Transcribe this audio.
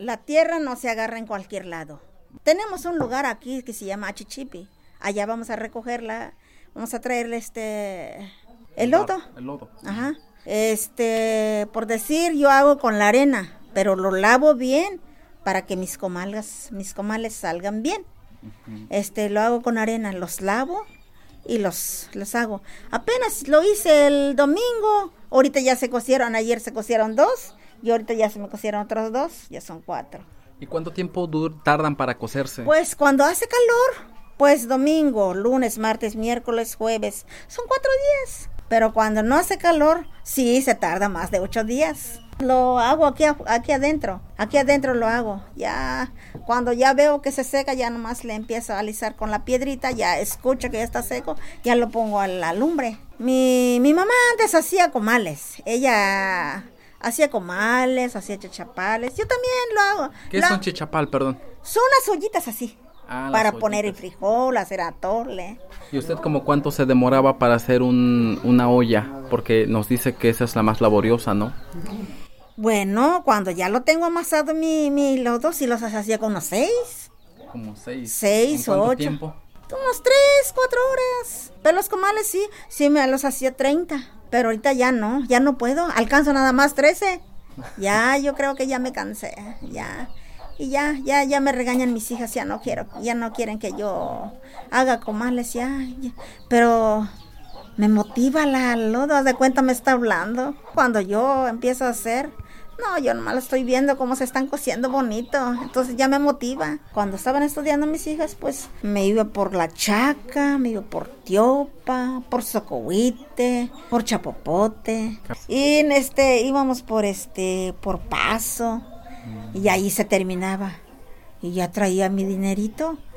La tierra no se agarra en cualquier lado. Tenemos un lugar aquí que se llama Achichipi. Allá vamos a recogerla, vamos a traerle el lodo. El lodo. Ajá. Por decir, yo hago con la arena, pero lo lavo bien para que mis comales salgan bien. Uh-huh. Lo hago con arena, los lavo y los hago. Apenas lo hice el domingo, ahorita ya se cocieron, ayer se cocieron 2 y ahorita ya se me cocieron otros 2, ya son 4. ¿Y cuánto tiempo tardan para cocerse? Pues cuando hace calor, pues domingo, lunes, martes, miércoles, jueves, son 4 días. Pero cuando no hace calor, sí se tarda más de 8 días. Lo hago aquí adentro lo hago. Ya, cuando ya veo que se seca, ya nomás le empiezo a alisar con la piedrita, ya escucho que ya está seco, ya lo pongo a la lumbre. Mi mamá antes hacía comales, ella hacía comales, hacía chachapales, yo también lo hago. ¿Qué es un chichapal, perdón? Son las ollitas así. Para poner el frijol, hacer atole. ¿Y usted como cuánto se demoraba para hacer una olla? Porque nos dice que esa es la más laboriosa, ¿no? Bueno, cuando ya lo tengo amasado mi lodo, sí los hacía con unos 6. Como 6. 6 o 8. ¿Cuánto tiempo? Unos 3, 4 horas. Pero los comales sí me los hacía 30. Pero ahorita ya no puedo. Alcanzo nada más 13. Ya, yo creo que ya me cansé, ya. Y ya me regañan mis hijas, ya no quieren que yo haga comales, ya. Pero me motiva la lodo, haz de cuenta me está hablando. Cuando yo empiezo a hacer, no, yo nomás lo estoy viendo cómo se están cociendo bonito, entonces ya me motiva. Cuando estaban estudiando mis hijas, pues me iba por La Chaca, me iba por Tiopa, por Socohuite, por Chapopote. Y íbamos por Paso. Y ahí se terminaba. Y ya traía mi dinerito.